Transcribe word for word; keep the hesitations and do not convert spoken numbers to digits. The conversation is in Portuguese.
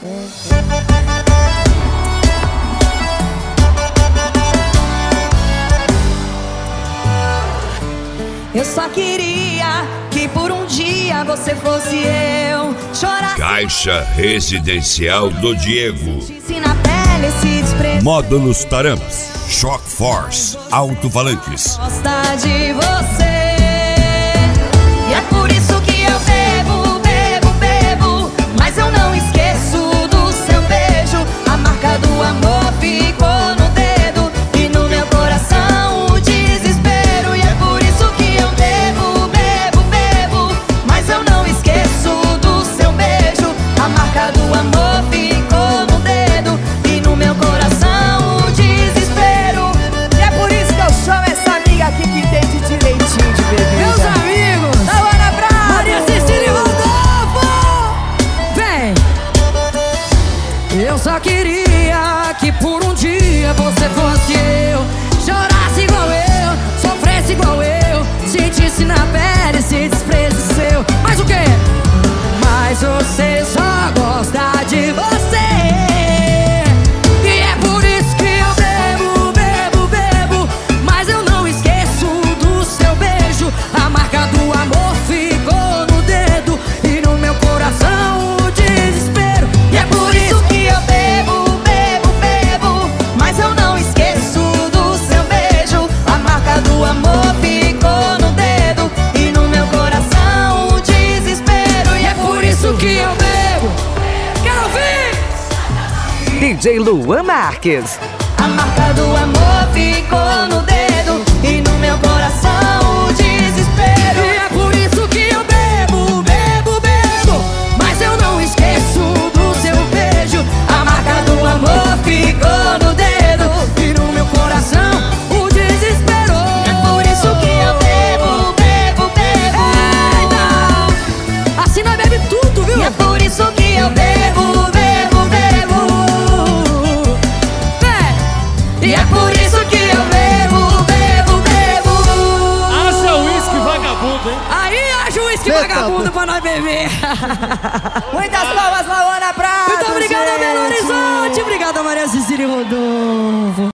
Eu só queria que por um dia você fosse eu. Chorar. Caixa Residencial do Diego. Na pele esse desprezo. Módulos Taramps. Shock Force. Alto-falantes. Gosta de você. E é por isso que eu bebo, bebo, bebo. Mas eu não esqueço do seu beijo. A marca do amor ficou no dedo. E no meu coração o desespero. E é por isso que eu bebo, bebo, bebo. Mas eu não esqueço do seu beijo. A marca do amor ficou no dedo. E no meu coração o desespero. E é por isso que eu chamo essa amiga aqui que entende de leitinho de bebida. Meus amigos, da Ana Prado, Maria Cecília Rodolfo. Vem! Eu só queria que por um dia você fosse eu. Chorasse igual eu, sofresse igual eu. Sentisse na pele esse desprezo seu. Mas o quê? Mas você só gosta de você. E é por isso que eu bebo, bebo, bebo. Mas eu não esqueço do seu beijo. A marca do amor ficou no dedo. E no meu coração o desespero. E é por isso que eu bebo, bebo, bebo. Mas eu não esqueço do seu beijo. A marca do amor ficou no dedo. E no meu coração o desespero. E é por isso que eu bebo. Quero ouvir! D J Luan Marques. A marca do amor ficou no dedo. E no meu coração o desespero. E é por isso que eu bebo, bebo, bebo. Mas eu não esqueço do seu beijo. A marca do amor ficou no dedo. E no meu coração o desespero. É por isso que eu bebo, bebo, bebo. Eita! Assim nós bebe tudo, viu? E é por isso que eu bebo, bebo, bebo. Vem! E é por isso que eu bebo, bebo, bebo. Acha o uísque vagabundo, hein? Aí acha o uísque Eita, vagabundo pra nós beber. Muitas palmas, Laona Prado. Muito obrigada, gente. Belo Horizonte. Obrigada, Maria Cecília Rodolfo.